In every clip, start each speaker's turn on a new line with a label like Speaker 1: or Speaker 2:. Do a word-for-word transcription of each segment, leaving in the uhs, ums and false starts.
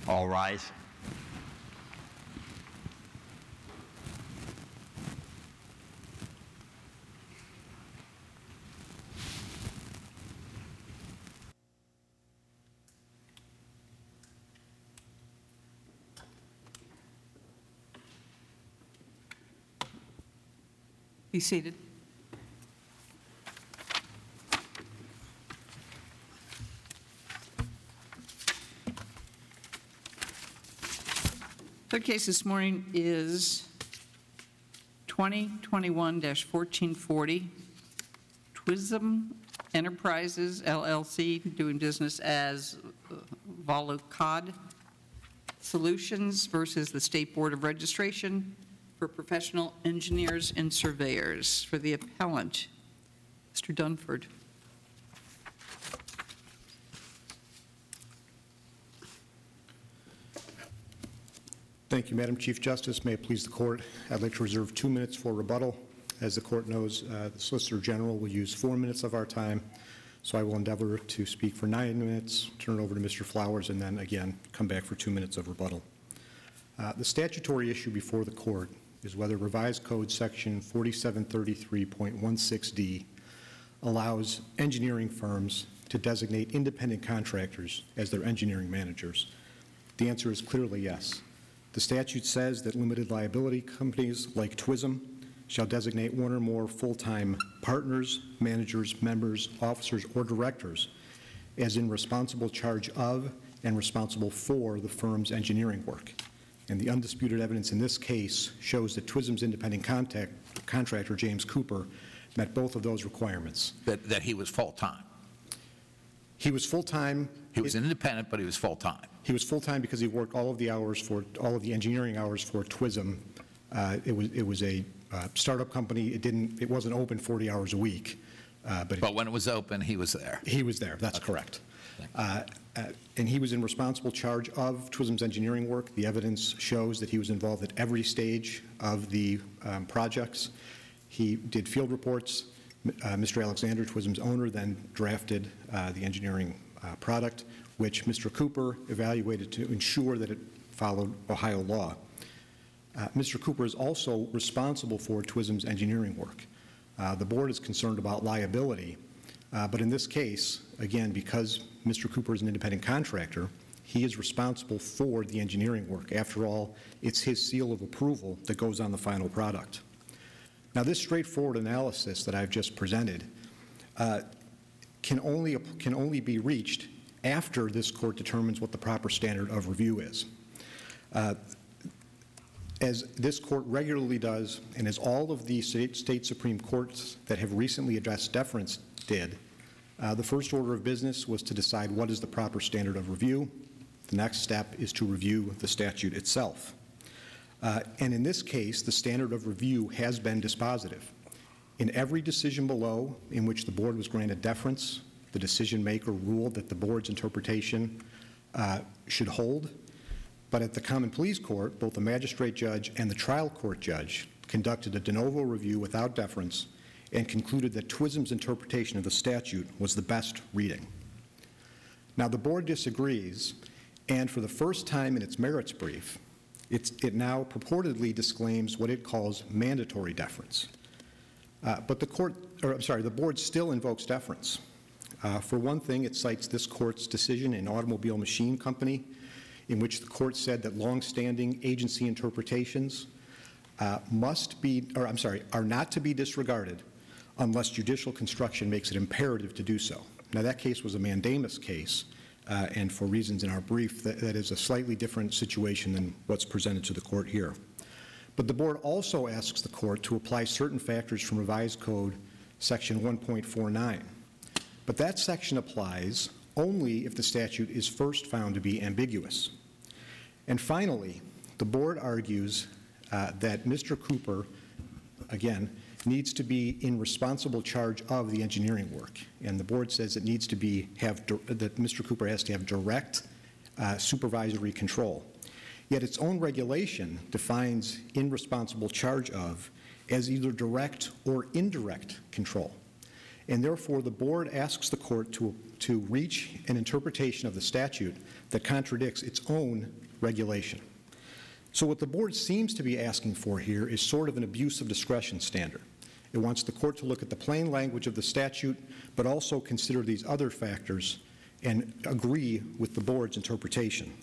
Speaker 1: All rise.
Speaker 2: Be seated. Third case this morning is twenty twenty-one dash fourteen forty, Twism Enterprises, L L C, doing business as Volucod Solutions versus the State Board of Registration for Professional Engineers and Surveyors. For the appellant, Mister Dunford.
Speaker 3: Thank you, Madam Chief Justice. May it please the Court, I'd like to reserve two minutes for rebuttal. As the Court knows, uh, the Solicitor General will use four minutes of our time, so I will endeavor to speak for nine minutes, turn it over to Mister Flowers, and then again come back for two minutes of rebuttal. Uh, the statutory issue before the Court is whether Revised Code Section forty-seven thirty-three point sixteen D allows engineering firms to designate independent contractors as their engineering managers. The answer is clearly yes. The statute says that limited liability companies like Twism shall designate one or more full-time partners, managers, members, officers, or directors as in responsible charge of and responsible for the firm's engineering work. And the undisputed evidence in this case shows that Twism's independent contact, contractor, James Cooper, met both of those requirements.
Speaker 4: That, that he was full-time.
Speaker 3: He was full-time.
Speaker 4: He was it, independent, but he was full-time.
Speaker 3: He was full-time because he worked all of the hours for, all of the engineering hours for Twism. Uh, it was, it was a uh, startup company. It didn't, it wasn't open forty hours a week. Uh, but,
Speaker 4: but
Speaker 3: it,
Speaker 4: when it was open, he was there.
Speaker 3: He was there, that's okay. Correct. Uh, uh, and he was in responsible charge of Twism's engineering work. The evidence shows that he was involved at every stage of the um, projects. He did field reports. Uh, Mister Alexander, Twism's owner, then drafted uh, the engineering uh, product, which Mister Cooper evaluated to ensure that it followed Ohio law. Uh, Mister Cooper is also responsible for Twism's engineering work. Uh, the board is concerned about liability, uh, but in this case, again, because Mister Cooper is an independent contractor, he is responsible for the engineering work. After all, it's his seal of approval that goes on the final product. Now, this straightforward analysis that I've just presented uh, can only, can only be reached after this Court determines what the proper standard of review is. Uh, as this Court regularly does, and as all of the state, state Supreme Courts that have recently addressed deference did, uh, the first order of business was to decide what is the proper standard of review. The next step is to review the statute itself. Uh, and in this case, the standard of review has been dispositive. In every decision below in which the board was granted deference, the decision maker ruled that the board's interpretation uh, should hold. But at the Common Pleas Court, both the magistrate judge and the trial court judge conducted a de novo review without deference and concluded that Twism's interpretation of the statute was the best reading. Now, the board disagrees, and for the first time in its merits brief, It's, it now purportedly disclaims what it calls mandatory deference. Uh, but the court, or I'm sorry, the board still invokes deference. Uh, for one thing, it cites this court's decision in Automobile Machine Company, in which the court said that longstanding agency interpretations uh, must be, or I'm sorry, are not to be disregarded unless judicial construction makes it imperative to do so. Now, that case was a mandamus case. Uh, and for reasons in our brief, that, that is a slightly different situation than what's presented to the court here. But the board also asks the court to apply certain factors from Revised Code Section one point four nine. But that section applies only if the statute is first found to be ambiguous. And finally, the board argues uh, that Mister Cooper, again, needs to be in responsible charge of the engineering work. And the board says it needs to be, have, that Mister Cooper has to have direct uh, supervisory control. Yet its own regulation defines in responsible charge of as either direct or indirect control. and therefore the board asks the court to, to reach an interpretation of the statute that contradicts its own regulation. So what the board seems to be asking for here is sort of an abuse of discretion standard. It wants the court to look at the plain language of the statute, but also consider these other factors and agree with the board's interpretation.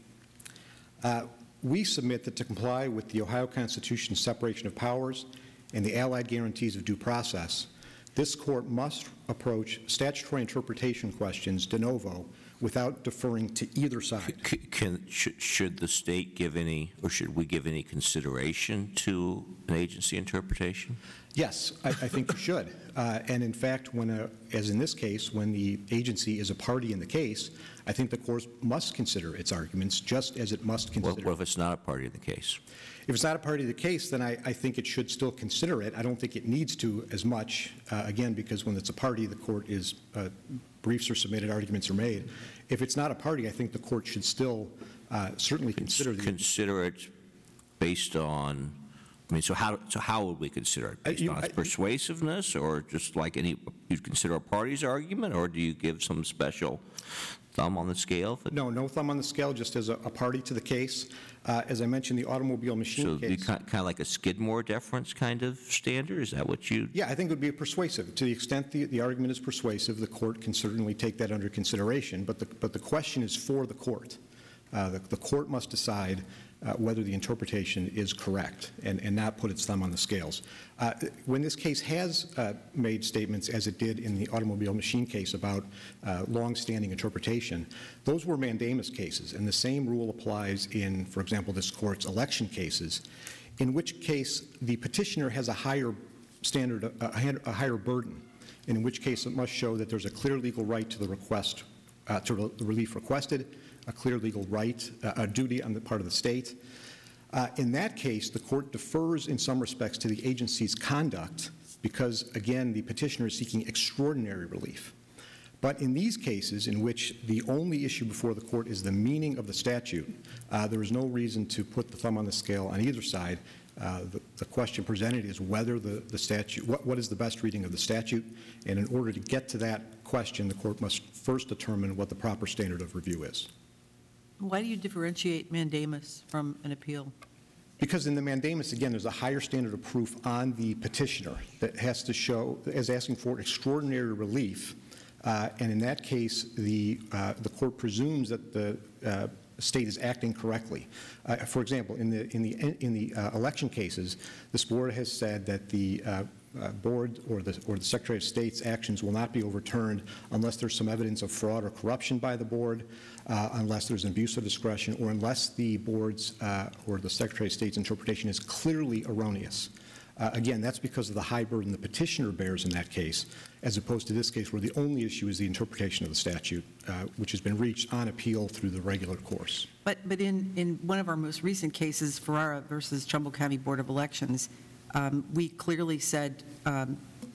Speaker 3: Uh, we submit that to comply with the Ohio Constitution's separation of powers and the allied guarantees of due process, this court must approach statutory interpretation questions de novo without deferring to either side.
Speaker 1: C- Can, should, should the state give any, or should we give any consideration to an agency interpretation?
Speaker 3: Yes, I, I think you should. Uh, and in fact, when a, as in this case, when the agency is a party in the case, I think the court must consider its arguments just as it must
Speaker 1: What,
Speaker 3: consider.
Speaker 1: what if it's not a party in the case?
Speaker 3: If it's not a party of the case, then I, I think it should still consider it. I don't think it needs to as much, uh, again, because when it's a party, the court is, uh, briefs are submitted, arguments are made. If it's not a party, I think the court should still uh, certainly consider the.
Speaker 1: Consider it based on, I mean, so how, so how would we consider it? Based
Speaker 3: you-
Speaker 1: on its
Speaker 3: I-
Speaker 1: persuasiveness, or just like any, you'd consider a party's argument, or do you give some special thumb on the scale? that-
Speaker 3: No, no thumb on the scale, just as a, a party to the case. Uh, as I mentioned, the automobile
Speaker 1: So
Speaker 3: machine
Speaker 1: it'd be
Speaker 3: case.
Speaker 1: kind of like a Skidmore deference kind of standard? Is that what you?
Speaker 3: Yeah, I think it would be persuasive. To the extent the, the argument is persuasive, the court can certainly take that under consideration, but the, but the question is for the court. Uh, the, the court must decide uh, whether the interpretation is correct and, and not put its thumb on the scales. Uh, when this case has uh, made statements, as it did in the automobile machine case, about uh, longstanding interpretation, those were mandamus cases, and the same rule applies in, for example, this court's election cases, in which case the petitioner has a higher standard, a, a higher burden, and in which case it must show that there's a clear legal right to the request, uh, to the relief requested, a clear legal right, uh, a duty on the part of the state. Uh, in that case, the court defers in some respects to the agency's conduct because, again, the petitioner is seeking extraordinary relief. But in these cases, in which the only issue before the court is the meaning of the statute, uh, there is no reason to put the thumb on the scale on either side. Uh, the, the question presented is whether the, the statute, what, what is the best reading of the statute, and in order to get to that question, the court must first determine what the proper standard of review is.
Speaker 5: Why do you differentiate mandamus from an appeal?
Speaker 3: Because in the mandamus, again, there's a higher standard of proof on the petitioner that has to show, as asking for extraordinary relief, uh, and in that case, the, uh, the court presumes that the uh, state is acting correctly. Uh, for example, in the, in the, in the uh, election cases, this board has said that the uh, uh, board or the, or the Secretary of State's actions will not be overturned unless there's some evidence of fraud or corruption by the board, uh, unless there's an abuse of discretion, or unless the board's uh, or the Secretary of State's interpretation is clearly erroneous. Uh, again, that's because of the high burden the petitioner bears in that case, as opposed to this case where the only issue is the interpretation of the statute, uh, which has been reached on appeal through the regular course.
Speaker 5: But, but in, in one of our most recent cases, Ferrara versus Trumbull County Board of Elections, um, we clearly said um,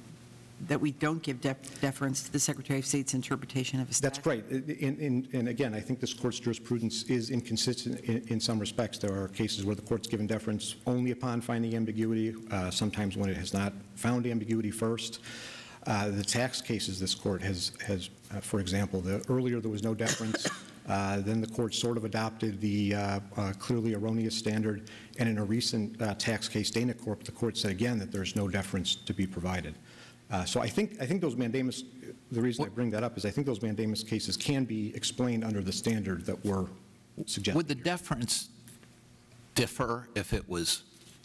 Speaker 5: that we don't give def- deference to the Secretary of State's interpretation of a statute.
Speaker 3: That's right. In, in, and again, I think this court's jurisprudence is inconsistent in, in some respects. There are cases where the court's given deference only upon finding ambiguity, uh, sometimes when it has not found ambiguity first. Uh, the tax cases this court has, has uh, for example, the earlier there was no deference, uh, then the court sort of adopted the uh, uh, clearly erroneous standard, and in a recent uh, tax case, Dana Corp, the court said again that there's no deference to be provided. Uh, so I think, I think those mandamus, the reason I bring that up is I think those mandamus cases can be explained under the standard that we're suggesting.
Speaker 4: Would the deference differ if it was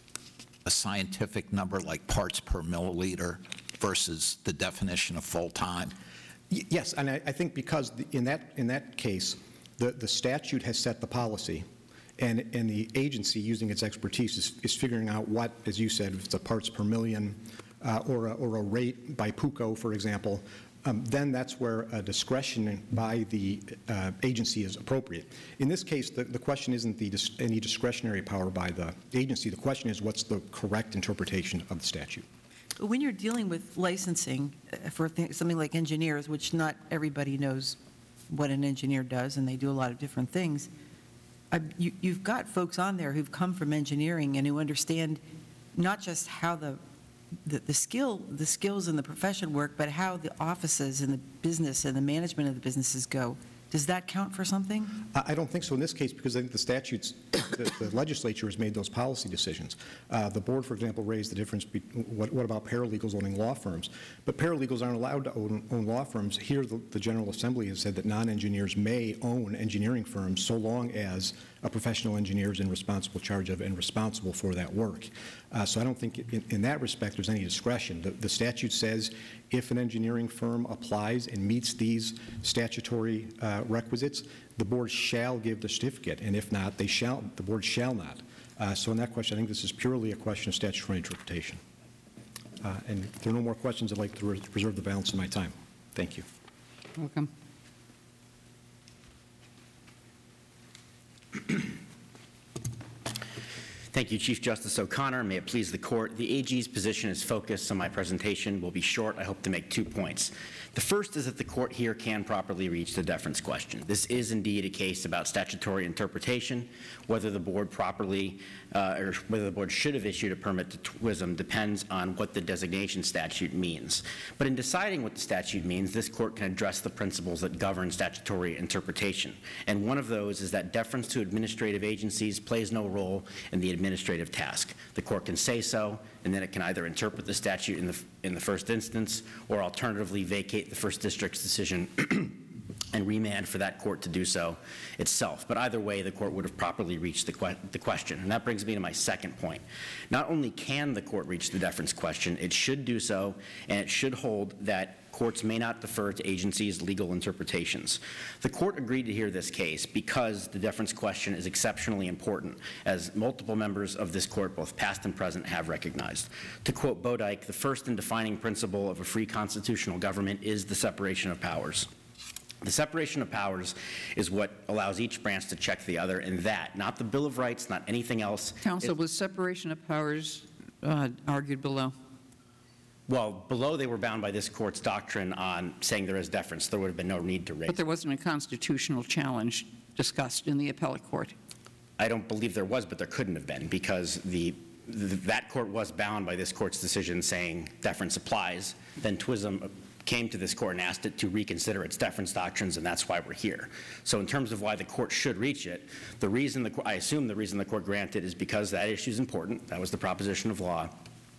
Speaker 4: a scientific number like parts per milliliter versus the definition of full-time?
Speaker 3: Y- Yes, and I, I think because the- in that, in that case, the, the statute has set the policy, and, and the agency, using its expertise, is, is figuring out what, as you said, if it's a parts per million, uh, or, a, or a rate by PUCO, for example, um, then that's where a discretion by the uh, agency is appropriate. In this case, the, the question isn't the dis- any discretionary power by the agency. The question is what's the correct interpretation of the statute.
Speaker 5: When you're dealing with licensing uh, for th- something like engineers, which not everybody knows what an engineer does, and they do a lot of different things, uh, you, you've got folks on there who've come from engineering and who understand not just how the the the skill, the skills and the profession work, but how the offices and the business and the management of the businesses go, does that count for something?
Speaker 3: I I don't think so in this case, because I think the statutes, the the legislature has made those policy decisions. Uh, The board, for example, raised the difference, be- what what about paralegals owning law firms? But paralegals aren't allowed to own own law firms. Here, the the General Assembly has said that non-engineers may own engineering firms so long as a professional engineer is in responsible charge of and responsible for that work. Uh, So I don't think in in that respect there's any discretion. The the statute says if an engineering firm applies and meets these statutory uh, requisites, the board shall give the certificate, and if not, they shall, the board shall not. Uh, So in that question, I think this is purely a question of statutory interpretation. Uh, And if there are no more questions, I'd like to re- reserve the balance of my time. Thank you.
Speaker 2: Welcome.
Speaker 6: Thank you, Chief Justice O'Connor. May it please the court. The A G's position is focused, so my presentation will be short. I hope to make two points. The first is that the court here can properly reach the deference question. This is indeed a case about statutory interpretation. Whether the board properly, uh, or whether the board should have issued a permit to TWISM depends on what the designation statute means. But in deciding what the statute means, this court can address the principles that govern statutory interpretation. And one of those is that deference to administrative agencies plays no role in the administrative task. The court can say so, and then it can either interpret the statute in the, in the first instance or alternatively vacate the first district's decision and remand for that court to do so itself. But either way, the court would have properly reached the, que the question. And that brings me to my second point. Not only can the court reach the deference question, it should do so, and it should hold that courts may not defer to agencies' legal interpretations. The court agreed to hear this case because the deference question is exceptionally important, as multiple members of this court, both past and present, have recognized. To quote Bodike, the first and defining principle of a free constitutional government is the separation of powers. The separation of powers is what allows each branch to check the other, and that, not the Bill of Rights, not anything else.
Speaker 2: Counsel,
Speaker 6: It-
Speaker 2: was separation of powers uh, argued below?
Speaker 6: Well, below they were bound by this court's doctrine on saying there is deference. There would have been no need to raise.
Speaker 2: But there wasn't a constitutional challenge discussed in the appellate court.
Speaker 6: I don't believe there was, but there couldn't have been, because the, the that court was bound by this court's decision saying deference applies. Then TWISM came to this court and asked it to reconsider its deference doctrines, and that's why we're here. So in terms of why the court should reach it, the reason the, I assume the reason the court granted is because that issue is important. That was the proposition of law.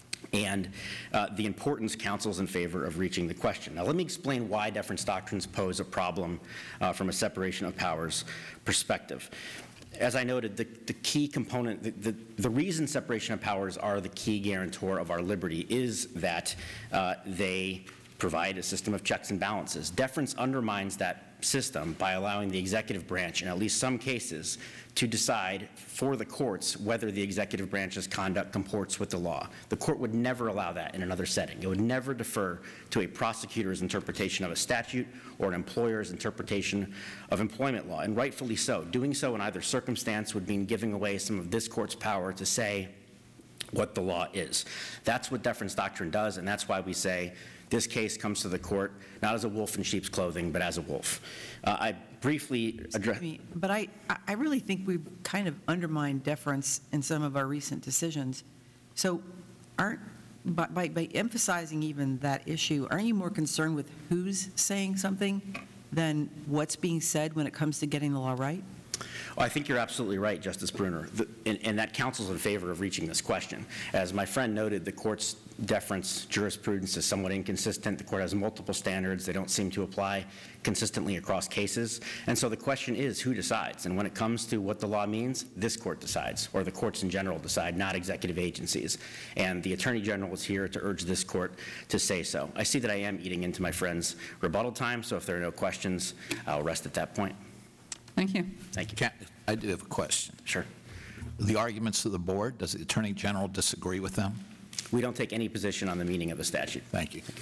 Speaker 6: And uh, the importance counsels in favor of reaching the question. Now, let me explain why deference doctrines pose a problem uh, from a separation of powers perspective. As I noted, the, the key component, the, the, the reason separation of powers are the key guarantor of our liberty is that uh, they provide a system of checks and balances. Deference undermines that system by allowing the executive branch, in at least some cases, to decide for the courts whether the executive branch's conduct comports with the law. The court would never allow that in another setting. It would never defer to a prosecutor's interpretation of a statute or an employer's interpretation of employment law, and rightfully so. Doing so in either circumstance would mean giving away some of this court's power to say what the law is. That's what deference doctrine does, and that's why we say this case comes to the court not as a wolf in sheep's clothing, but as a wolf. Uh, I briefly address.
Speaker 5: Excuse me, But I, I really think we've kind of undermined deference in some of our recent decisions. So aren't, by, by, by emphasizing even that issue, aren't you more concerned with who's saying something than what's being said when it comes to getting the law right?
Speaker 6: Well, I think you're absolutely right, Justice Bruner, the, and, and that counsels in favor of reaching this question. As my friend noted, the court's deference jurisprudence is somewhat inconsistent. The court has multiple standards. They don't seem to apply consistently across cases. And so the question is, who decides? And when it comes to what the law means, this court decides, or the courts in general decide, not executive agencies. And the Attorney General is here to urge this court to say so. I see that I am eating into my friend's rebuttal time, so if there are no questions, I'll rest at that point.
Speaker 2: Thank you.
Speaker 6: Thank you.
Speaker 4: Can- I do have a question.
Speaker 6: Sure.
Speaker 4: The arguments of the board, does the Attorney General disagree with them?
Speaker 6: We don't take any position on the meaning of the statute.
Speaker 4: Thank you.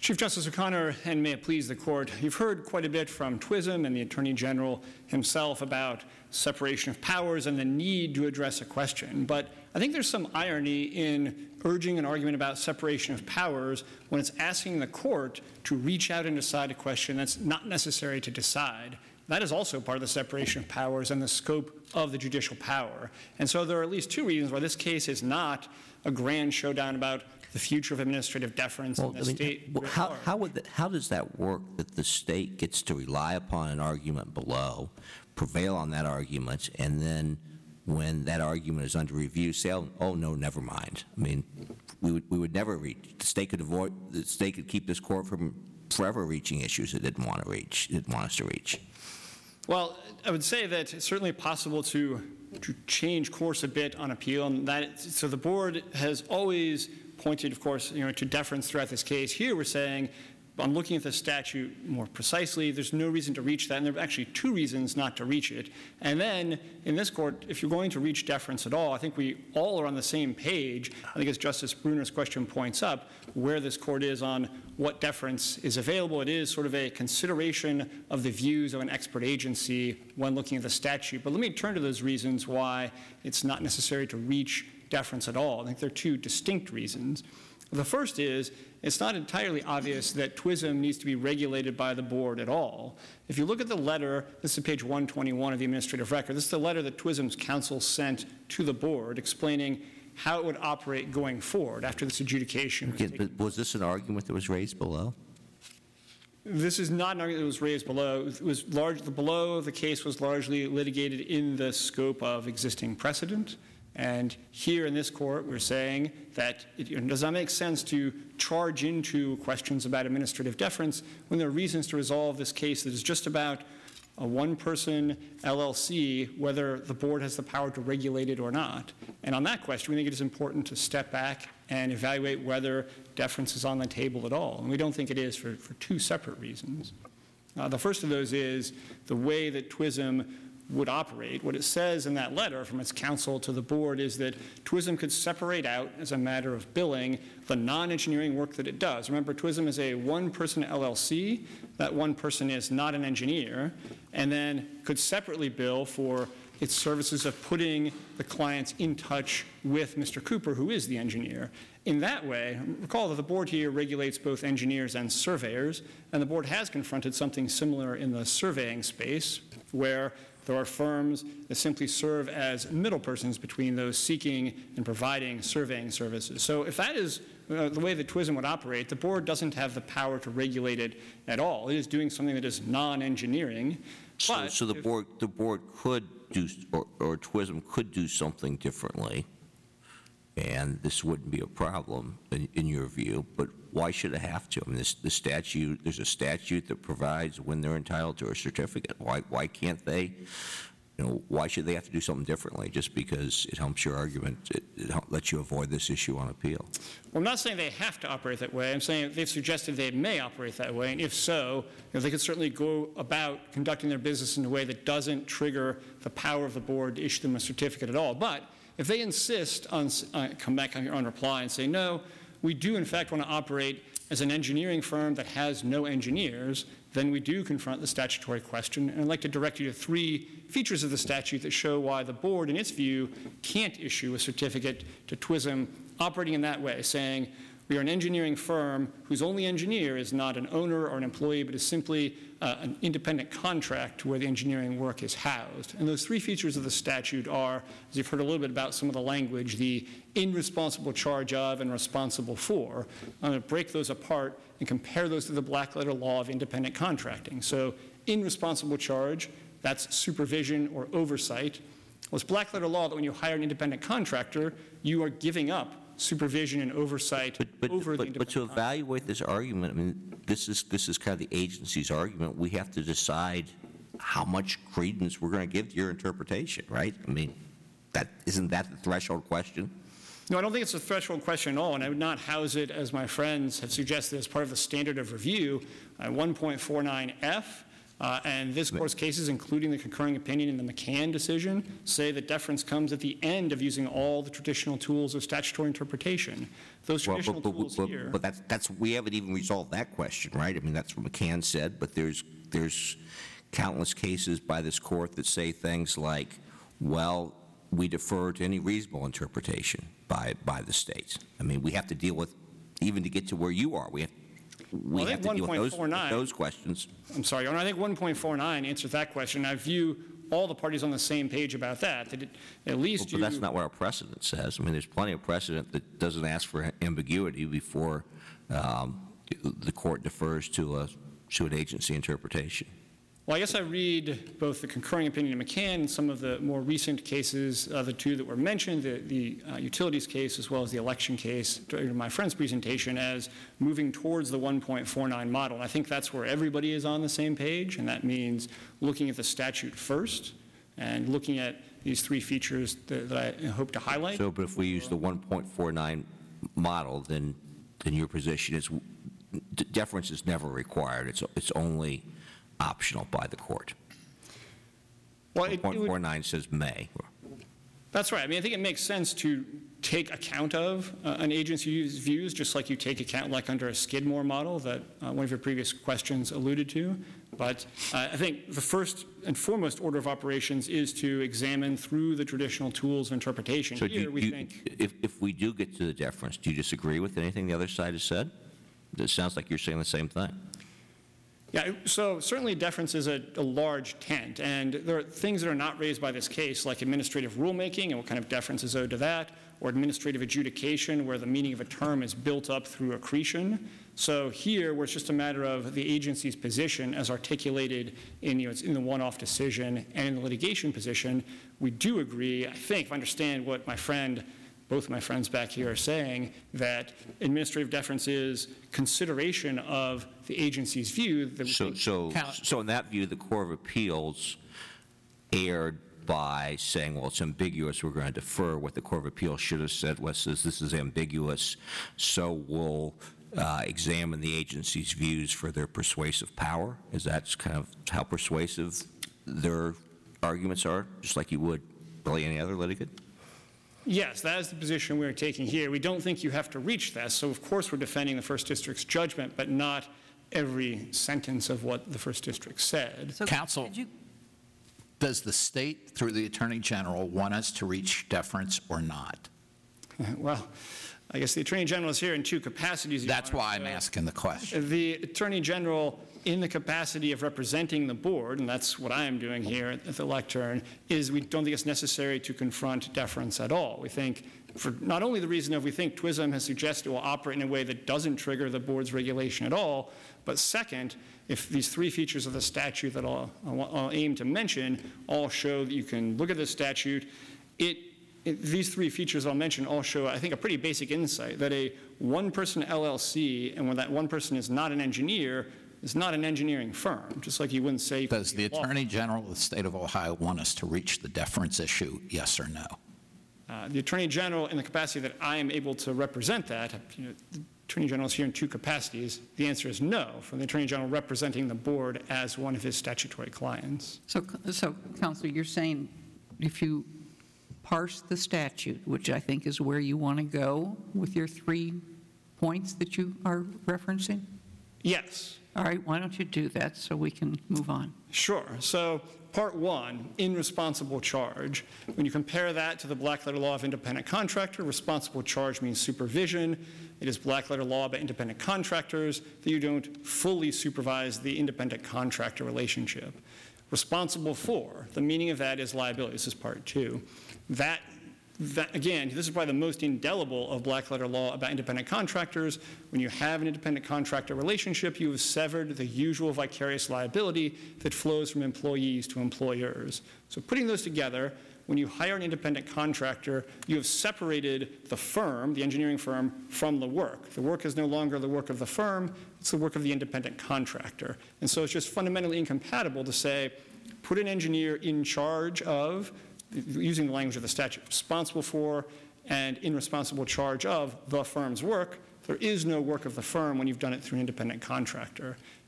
Speaker 7: Chief Justice O'Connor, and may it please the court, you've heard quite a bit from TWISM and the Attorney General himself about separation of powers and the need to address a question. But I think there's some irony in urging an argument about separation of powers when it's asking the court to reach out and decide a question that's not necessary to decide. That is also part of the separation of powers and the scope of the judicial power. And so there are at least two reasons why this case is not a grand showdown about the future of administrative deference
Speaker 1: Well,
Speaker 7: in
Speaker 1: I
Speaker 7: the
Speaker 1: mean,
Speaker 7: state.
Speaker 1: well,
Speaker 7: writ
Speaker 1: how,
Speaker 7: large.
Speaker 1: how, would that, how does that work that the state gets to rely upon an argument below, prevail on that argument, and then when that argument is under review, say, oh, oh no, never mind? I mean, we would, we would never reach, the state could avoid, the state could keep this court from forever reaching issues it didn't want to reach, didn't want us to reach.
Speaker 7: Well, I would say that it's certainly possible to, to change course a bit on appeal, and that so the board has always pointed, of course, you know, to deference throughout this case. Here we're saying, on looking at the statute more precisely, there's no reason to reach that, and there are actually two reasons not to reach it. And then, in this court, if you're going to reach deference at all, I think we all are on the same page. I think as Justice Bruner's question points up, where this court is on what deference is available. It is sort of a consideration of the views of an expert agency when looking at the statute. But let me turn to those reasons why it's not necessary to reach deference at all. I think there are two distinct reasons. The first is, it's not entirely obvious that TWISM needs to be regulated by the board at all. If you look at the letter, this is page one twenty-one of the administrative record, this is the letter that TWISM's counsel sent to the board explaining how it would operate going forward after this adjudication was
Speaker 1: Again,
Speaker 7: taken.
Speaker 1: but was this an argument that was raised below?
Speaker 7: This is not an argument that was raised below. It was large, the below the case was largely litigated in the scope of existing precedent. And here in this court, we're saying that it you know, does not make sense to charge into questions about administrative deference when there are reasons to resolve this case that is just about a one-person L L C, whether the board has the power to regulate it or not. And on that question, we think it is important to step back and evaluate whether deference is on the table at all. And we don't think it is for, for two separate reasons. Uh, the first of those is the way that TWISM would operate. What it says in that letter from its counsel to the board is that TWISM could separate out, as a matter of billing, the non-engineering work that it does. Remember, TWISM is a one-person L L C. That one person is not an engineer, and then could separately bill for its services of putting the clients in touch with Mister Cooper, who is the engineer. In that way, recall that the board here regulates both engineers and surveyors, and the board has confronted something similar in the surveying space, where there are firms that simply serve as middle persons between those seeking and providing surveying services. So if that is uh, the way that TWISM would operate, the board doesn't have the power to regulate it at all. It is doing something that is non-engineering.
Speaker 1: So,
Speaker 7: But
Speaker 1: so the
Speaker 7: if-
Speaker 1: board, the board could do, or, or TWISM could do something differently, and this wouldn't be a problem in, in your view, but why should it have to? I mean, this, the statute, there's a statute that provides when they're entitled to a certificate. Why, why can't they, you know, why should they have to do something differently just because it helps your argument, it, it help- lets you avoid this issue on appeal?
Speaker 7: Well, I'm not saying they have to operate that way. I'm saying they've suggested they may operate that way, and if so, you know, they could certainly go about conducting their business in a way that doesn't trigger the power of the board to issue them a certificate at all. But if they insist on, uh, come back on your own reply and say, no, we do in fact want to operate as an engineering firm that has no engineers, then we do confront the statutory question. And I'd like to direct you to three features of the statute that show why the board, in its view, can't issue a certificate to TWISM operating in that way, saying we are an engineering firm whose only engineer is not an owner or an employee, but is simply uh, an independent contract to where the engineering work is housed. And those three features of the statute are, as you've heard a little bit about some of the language, the in responsible charge of and responsible for. I'm going to break those apart and compare those to the black letter law of independent contracting. So in responsible charge, that's supervision or oversight. Well, it's black letter law that when you hire an independent contractor, you are giving up supervision and oversight
Speaker 1: But, but,
Speaker 7: over the
Speaker 1: but, but to
Speaker 7: independent
Speaker 1: evaluate this argument, I mean, this is, this is kind of the agency's argument. We have to decide how much credence we're going to give to your interpretation, right? I mean, that, isn't that the threshold question?
Speaker 7: No, I don't think it's a threshold question at all, and I would not house it, as my friends have suggested, as part of the standard of review. Uh, one point four nine F Uh, And this court's cases, including the concurring opinion in the McCann decision, say that deference comes at the end of using all the traditional tools of statutory interpretation. Those
Speaker 1: Well,
Speaker 7: traditional
Speaker 1: but- but-
Speaker 7: tools
Speaker 1: but-
Speaker 7: here.
Speaker 1: But that's, that's, we haven't even resolved that question, right? I mean, that's what McCann said, but there's, there's countless cases by this court that say things like, well, we defer to any reasonable interpretation by, by the states. I mean, we have to deal with, even to get to where you are, we have, we
Speaker 7: Well, I
Speaker 1: have
Speaker 7: think
Speaker 1: to deal with those, with
Speaker 7: one point four nine
Speaker 1: those questions.
Speaker 7: I'm sorry, Your Honor, I think one point four nine answers that question. I view all the parties on the same page about that, that it- at
Speaker 1: Well,
Speaker 7: least you...
Speaker 1: But that's not what our precedent says. I mean, there's plenty of precedent that doesn't ask for ambiguity before um, the court defers to a, to an agency interpretation.
Speaker 7: Well, I guess I read both the concurring opinion of McCann and some of the more recent cases, uh, the two that were mentioned, the, the uh, utilities case as well as the election case during my friend's presentation, as moving towards the one point four nine model. And I think that's where everybody is on the same page, and that means looking at the statute first and looking at these three features that, that I hope to highlight.
Speaker 1: So, but if we use the one point four nine model, then, then your position is d- deference is never required. It's, it's only optional by the court.
Speaker 7: Well, it- it would-
Speaker 1: one point four nine says may.
Speaker 7: That's right. I mean, I think it makes sense to take account of uh, an agency's views, just like you take account, like under a Skidmore model that uh, one of your previous questions alluded to. But uh, I think the first and foremost order of operations is to examine through the traditional tools of interpretation.
Speaker 1: So do
Speaker 7: Here,
Speaker 1: you,
Speaker 7: we
Speaker 1: you-
Speaker 7: think,
Speaker 1: if, if we do get to the deference, do you disagree with anything the other side has said? It sounds like you're saying the same thing.
Speaker 7: yeah, so certainly deference is a, a large tent, and there are things that are not raised by this case, like administrative rulemaking and what kind of deference is owed to that, or administrative adjudication, where the meaning of a term is built up through accretion. So here, where it's just a matter of the agency's position as articulated in, you know, it's in the one-off decision and in the litigation position, we do agree, I think, if I understand what my friend, both my friends back here are saying, that administrative deference is consideration of the agency's view. That we
Speaker 1: So,
Speaker 7: think-
Speaker 1: so,
Speaker 4: Count-
Speaker 1: so in that view, the Court of Appeals erred by saying, well, it's ambiguous, we're going to defer. What the Court of Appeals should have said was, says this is ambiguous, so we'll uh, examine the agency's views for their persuasive power. Is that kind of how persuasive their arguments are, just like you would really any other litigant?
Speaker 7: Yes, that is the position we're taking here. We don't think you have to reach that. So, of course, we're defending the First District's judgment, but not every sentence of what the First District said.
Speaker 5: So
Speaker 4: Counsel,
Speaker 5: could you-
Speaker 4: does the state, through the Attorney General, want us to reach deference or not?
Speaker 7: Well, I guess the Attorney General is here in two capacities. Your
Speaker 4: That's
Speaker 7: Honor.
Speaker 4: why I'm
Speaker 7: So
Speaker 4: asking the question.
Speaker 7: The Attorney General, in the capacity of representing the board, and that's what I am doing here at the lectern, is we don't think it's necessary to confront deference at all. We think, for not only the reason of we think TWISM has suggested it will operate in a way that doesn't trigger the board's regulation at all, but second, if these three features of the statute that I'll, I'll I'll aim to mention all show that you can look at the statute, it It- these three features I'll mention all show, I think, a pretty basic insight that a one-person L L C, and when that one person is not an engineer, is not an engineering firm, just like you wouldn't say. you
Speaker 4: Does
Speaker 7: could
Speaker 4: the
Speaker 7: be a law
Speaker 4: Attorney General of the State of Ohio want us to reach the deference issue, yes or no?
Speaker 7: Uh, The Attorney General, in the capacity that I am able to represent that, you know, the Attorney General is here in two capacities. The answer is no, from the Attorney General representing the board as one of his statutory clients.
Speaker 2: So, so, Counselor, you're saying if you parse the statute, which I think is where you want to go with your three points that you are referencing?
Speaker 7: Yes.
Speaker 2: All right, why don't you do that so we can move on?
Speaker 7: Sure. So part one, in responsible charge, when you compare that to the black letter law of independent contractor, responsible charge means supervision. It is black letter law about independent contractors that you don't fully supervise the independent contractor relationship. Responsible for, the meaning of that is liability. This is part two. That, that, again, this is probably the most indelible of black letter law about independent contractors. When you have an independent contractor relationship, you have severed the usual vicarious liability that flows from employees to employers. So putting those together, when you hire an independent contractor, you have separated the firm, the engineering firm, from the work. The work is no longer the work of the firm, it's the work of the independent contractor. And so it's just fundamentally incompatible to say, put an engineer in charge of, using the language of the statute, responsible for and in responsible charge of the firm's work. There is no work of the firm when you've done it through an independent contractor.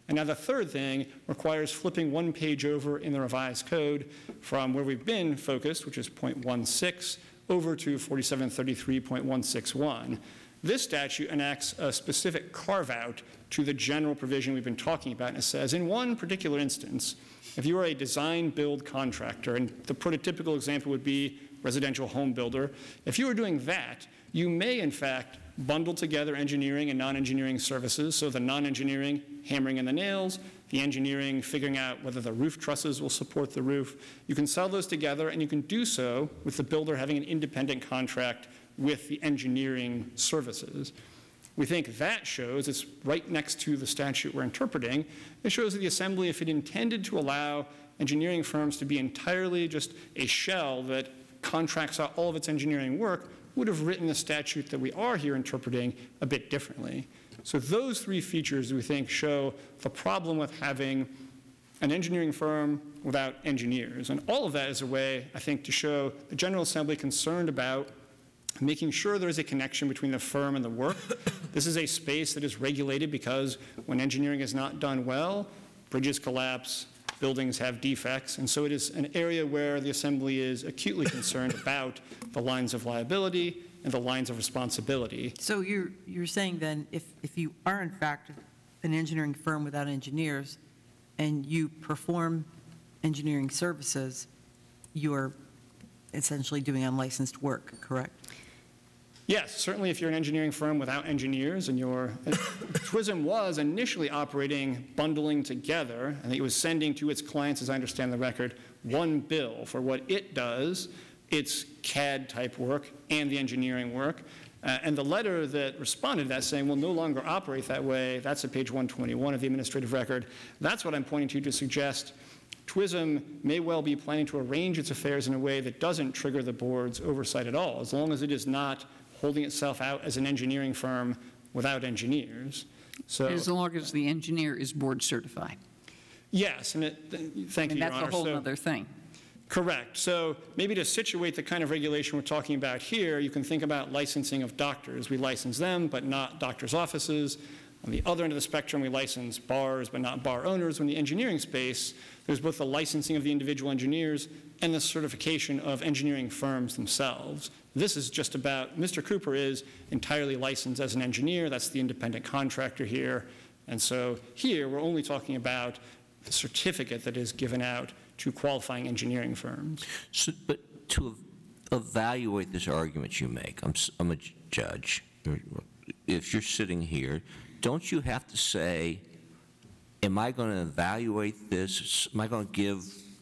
Speaker 7: And now the third thing requires flipping one page over in the revised code from where we've been focused, which is point one six, over to forty-seven thirty-three point one six one. This statute enacts a specific carve-out to the general provision we've been talking about, and it says, in one particular instance, if you are a design-build contractor, and the prototypical example would be residential home builder, if you are doing that, you may, in fact, bundle together engineering and non-engineering services, so the non-engineering hammering in the nails, the engineering figuring out whether the roof trusses will support the roof. You can sell those together, and you can do so with the builder having an independent contract with the engineering services. We think that shows, it's right next to the statute we're interpreting, it shows that the Assembly, if it intended to allow engineering firms to be entirely just a shell that contracts out all of its engineering work, would have written the statute that we are here interpreting a bit differently. So those three features, we think, show the problem with having an engineering firm without engineers. And all of that is a way, I think, to show the General Assembly concerned about making sure there is a connection between the firm and the work. This is a space that is regulated because when engineering is not done well, bridges collapse, buildings have defects, and so it is an area where the Assembly is acutely concerned about the lines of liability and the lines of responsibility.
Speaker 5: So you're, you're saying then, if, if you are in fact an engineering firm without engineers, and you perform engineering services, you're essentially doing unlicensed work, correct?
Speaker 7: Yes, certainly if you're an engineering firm without engineers and your TWISM was initially operating bundling together, and it was sending to its clients, as I understand the record, one bill for what it does, its C A D type work and the engineering work. Uh, and the letter that responded to that saying we'll no longer operate that way, that's at page one twenty-one of the administrative record. That's what I'm pointing to to suggest TWISM may well be planning to arrange its affairs in a way that doesn't trigger the board's oversight at all, as long as it is not holding itself out as an engineering firm without engineers. So,
Speaker 2: As long as the engineer is board certified.
Speaker 7: yes, and it, thank
Speaker 2: And
Speaker 7: you, Your
Speaker 2: that's
Speaker 7: Honor.
Speaker 2: a whole
Speaker 7: So-
Speaker 2: other thing.
Speaker 7: Correct. So maybe to situate the kind of regulation we're talking about here, you can think about licensing of doctors. We license them, but not doctors' offices. On the other end of the spectrum, we license bars, but not bar owners. In the engineering space, there's both the licensing of the individual engineers and the certification of engineering firms themselves. This is just about, Mister Cooper is entirely licensed as an engineer. That's the independent contractor here. And so here, we're only talking about the certificate that is given out to qualifying engineering firms.
Speaker 1: So, but to ev- evaluate this argument you make, I'm, s- I'm a j- judge. If you're sitting here, don't you have to say, am I going to evaluate this? Am I going to give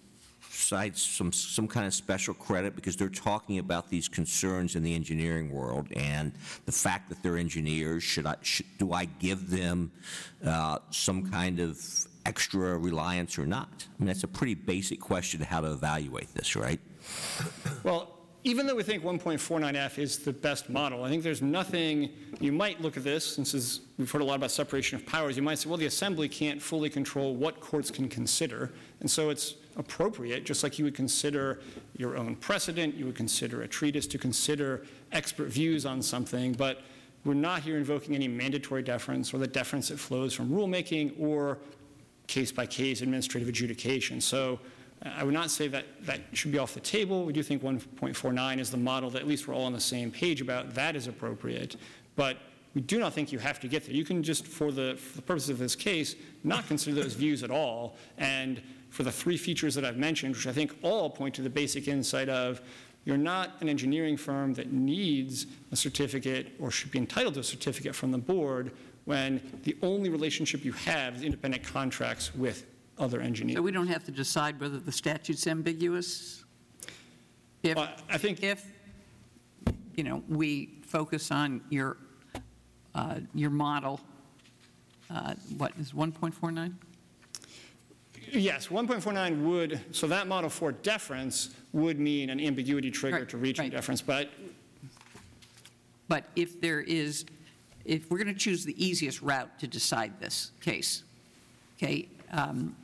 Speaker 1: sites some, some kind of special credit because they're talking about these concerns in the engineering world and the fact that they're engineers? Should I, should, do I give them uh, some kind of extra reliance or not? I mean, that's a pretty basic question to how to evaluate this, right?
Speaker 7: Well, even though we think one point four nine F is the best model, I think there's nothing, you might look at this, since is, we've heard a lot about separation of powers, you might say, well, the Assembly can't fully control what courts can consider, and so it's appropriate, just like you would consider your own precedent, you would consider a treatise to consider expert views on something, but we're not here invoking any mandatory deference or the deference that flows from rulemaking or case-by-case administrative adjudication. So uh, I would not say that that should be off the table. We do think one point four nine is the model that at least we're all on the same page about. That is appropriate. But we do not think you have to get there. You can just, for the, for the purpose of this case, not consider those views at all. And for the three features that I've mentioned, which I think all point to the basic insight of you're not an engineering firm that needs a certificate or should be entitled to a certificate from the board when the only relationship you have is independent contracts with other engineers.
Speaker 2: So we don't have to decide whether the statute's ambiguous? If,
Speaker 7: Well, I think
Speaker 2: if, you know, we focus on your, uh, your model, uh, what is one point four nine?
Speaker 7: Yes, one point four nine would, so that model for deference would mean an ambiguity trigger
Speaker 2: Right,
Speaker 7: to reaching
Speaker 2: right.
Speaker 7: deference, but
Speaker 2: But if there is, if we're going to choose the easiest route to decide this case, okay, um,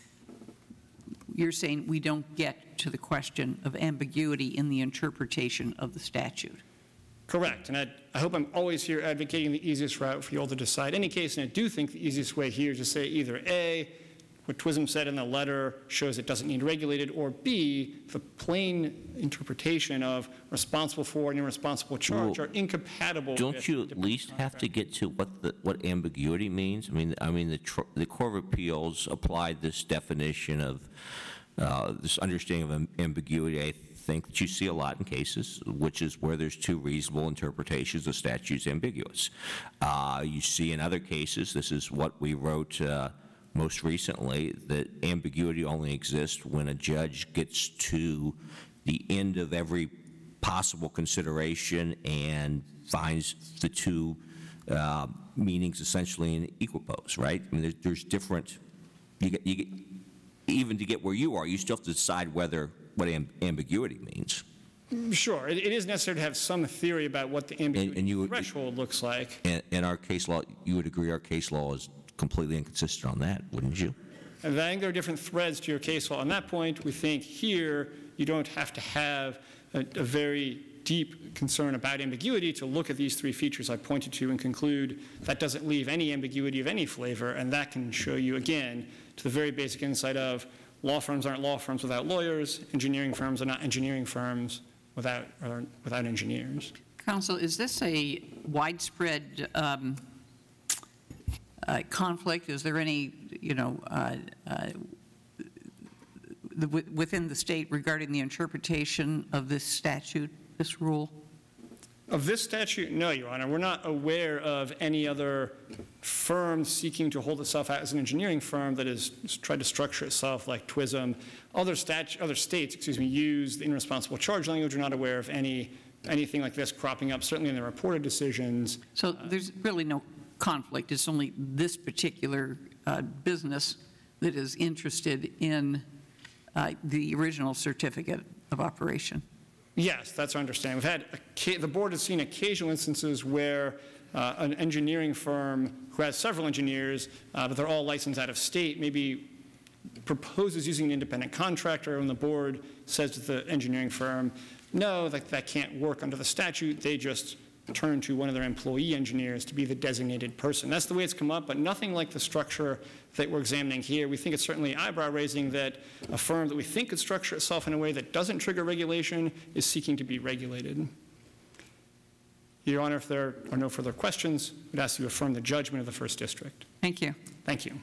Speaker 2: you're saying we don't get to the question of ambiguity in the interpretation of the statute.
Speaker 7: Correct, and I, I hope I'm always here advocating the easiest route for you all to decide any case, and I do think the easiest way here is to say either A, what TWISM said in the letter shows it doesn't need regulated, or B, the plain interpretation of responsible for and irresponsible charge
Speaker 1: Well,
Speaker 7: are incompatible with
Speaker 1: Don't you at
Speaker 7: different
Speaker 1: least have to
Speaker 7: contracts.
Speaker 1: get to what the, what ambiguity means? I mean, I mean, the, tr- the Court of Appeals applied this definition of, uh, this understanding of am- ambiguity, I think, that you see a lot in cases, which is where there's two reasonable interpretations, the statute's ambiguous. Uh, You see in other cases, this is what we wrote uh, most recently, that ambiguity only exists when a judge gets to the end of every possible consideration and finds the two uh, meanings essentially in equipoise, right? I mean, there's, there's different, you get, you get, even to get where you are, you still have to decide whether, what amb- ambiguity means.
Speaker 7: Sure, it, it is necessary to have some theory about what the ambiguity
Speaker 1: and you would-
Speaker 7: threshold looks like.
Speaker 1: And, and our case law, you would agree our case law is completely inconsistent on that, wouldn't you?
Speaker 7: And I think there are different threads to your case law. On that point, we think here you don't have to have a, a very deep concern about ambiguity to look at these three features I pointed to and conclude that doesn't leave any ambiguity of any flavor, and that can show you, again, to the very basic insight of law firms aren't law firms without lawyers, engineering firms are not engineering firms without, or without engineers.
Speaker 2: Counsel, is this a widespread um, uh, conflict? Is there any, you know, uh, uh, the- within the state regarding the interpretation of this statute, this rule?
Speaker 7: Of this statute, no, Your Honor. We're not aware of any other firm seeking to hold itself out as an engineering firm that has tried to structure itself like TWISM. Other, statu- other states, excuse me, use the irresponsible charge language. We're not aware of any anything like this cropping up, certainly in the reported decisions.
Speaker 2: So there's really no conflict. It's only this particular uh, business that is interested in uh, the original certificate of operation.
Speaker 7: Yes, that's our understanding. We've had, a, the board has seen occasional instances where uh, an engineering firm who has several engineers, uh, but they're all licensed out of state, maybe proposes using an independent contractor, and the board says to the engineering firm, no, that, that can't work under the statute. They just turn to one of their employee engineers to be the designated person. That's the way it's come up, but nothing like the structure that we're examining here. We think it's certainly eyebrow-raising that a firm that we think could structure itself in a way that doesn't trigger regulation is seeking to be regulated. Your Honor, if there are no further questions, I'd ask you to affirm the judgment of the First District.
Speaker 2: Thank you.
Speaker 7: Thank you.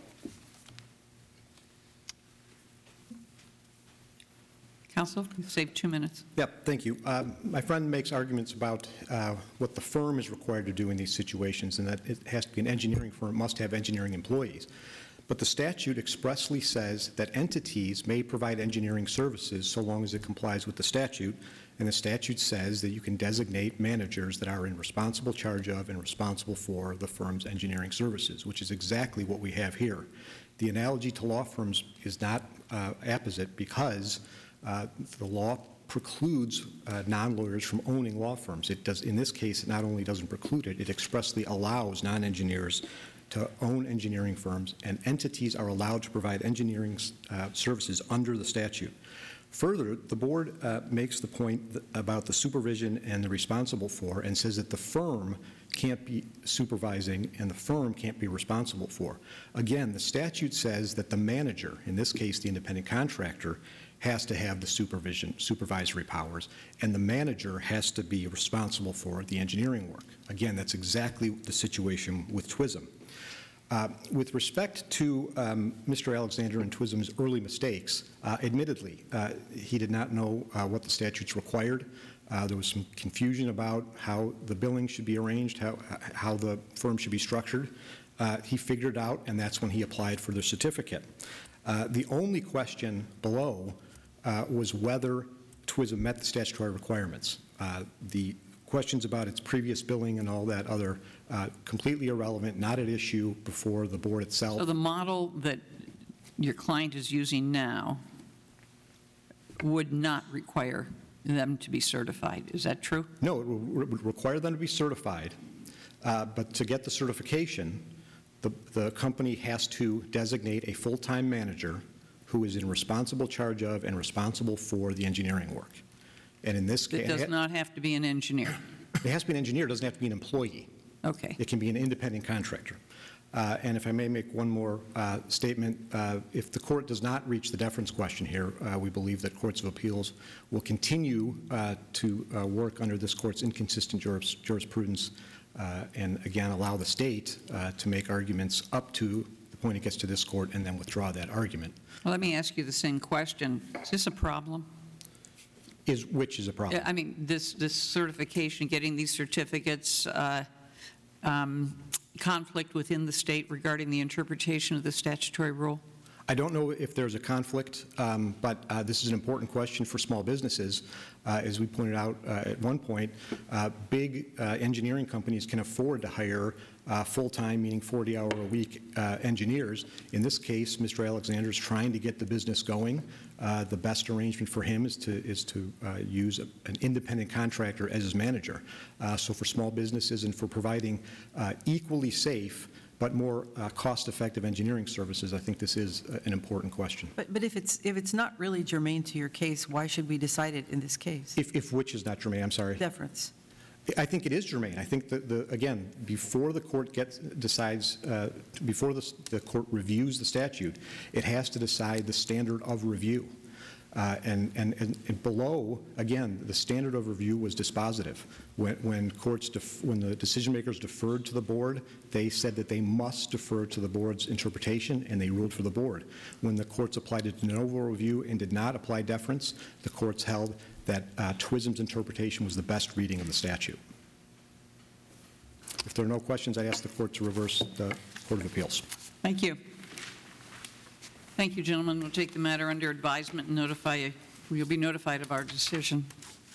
Speaker 2: Counsel, you've saved two minutes.
Speaker 3: Yep, thank you. Um, My friend makes arguments about uh, what the firm is required to do in these situations, and that it has to be an engineering firm, must have engineering employees. But the statute expressly says that entities may provide engineering services so long as it complies with the statute, and the statute says that you can designate managers that are in responsible charge of and responsible for the firm's engineering services, which is exactly what we have here. The analogy to law firms is not uh, apposite because uh, the law precludes uh, non-lawyers from owning law firms. It does, in this case, it not only doesn't preclude it, it expressly allows non-engineers to own engineering firms, and entities are allowed to provide engineering uh, services under the statute. Further, the board uh, makes the point th- about the supervision and the responsible for, and says that the firm can't be supervising and the firm can't be responsible for. Again, the statute says that the manager, in this case the independent contractor, has to have the supervision, supervisory powers, and the manager has to be responsible for the engineering work. Again, that's exactly the situation with TWISM. Uh, with respect to um, Mister Alexander and TWISM's early mistakes, uh, admittedly, uh, he did not know uh, what the statutes required. Uh, there was some confusion about how the billing should be arranged, how, how the firm should be structured. Uh, he figured it out, and that's when he applied for the certificate. Uh, the only question below uh, was whether TWISM met the statutory requirements. Uh, the questions about its previous billing and all that other, uh, completely irrelevant, not at issue before the board itself.
Speaker 2: So the model that your client is using now would not require them to be certified. Is that true?
Speaker 3: No, it would would require them to be certified, uh, but to get the certification, the, the company has to designate a full-time manager who is in responsible charge of and responsible for the engineering work. And in this
Speaker 2: It
Speaker 3: case,
Speaker 2: does not have to be an engineer.
Speaker 3: It has to be an engineer, it doesn't have to be an employee.
Speaker 2: Okay.
Speaker 3: It can be an independent contractor. Uh, And if I may make one more uh, statement, uh, if the court does not reach the deference question here, uh, we believe that courts of appeals will continue uh, to uh, work under this court's inconsistent juris- jurisprudence uh, and, again, allow the state uh, to make arguments up to the point it gets to this court and then withdraw that argument.
Speaker 2: Well, let me ask you the same question. Is this a problem?
Speaker 3: Is, which is a problem.
Speaker 2: I mean, this, this certification, getting these certificates, uh, um, conflict within the state regarding the interpretation of the statutory rule?
Speaker 3: I don't know if there's a conflict, um, but uh, this is an important question for small businesses. Uh, As we pointed out uh, at one point, uh, big uh, engineering companies can afford to hire uh, full-time, meaning forty-hour-a-week uh, engineers. In this case, Mister Alexander is trying to get the business going. Uh, The best arrangement for him is to, is to uh, use a- an independent contractor as his manager. Uh, So for small businesses and for providing uh, equally safe but more uh, cost-effective engineering services, I think this is uh, an important question.
Speaker 5: But, but if it's, if it's not really germane to your case, why should we decide it in this case?
Speaker 3: If, if which is not germane, I'm sorry.
Speaker 5: Deference.
Speaker 3: I think it is germane. I think that, the, again, before the court gets, decides, uh, before the, the court reviews the statute, it has to decide the standard of review. Uh, And, and, and and below, again, the standard of review was dispositive. When, when courts, def, when the decision makers deferred to the board, they said that they must defer to the board's interpretation, and they ruled for the board. When the courts applied a de novo review and did not apply deference, the courts held that uh, TWISM's interpretation was the best reading of the statute. If there are no questions, I ask the court to reverse the Court of Appeals.
Speaker 2: Thank you. Thank you, gentlemen. We'll take the matter under advisement and notify you. You'll be notified of our decision.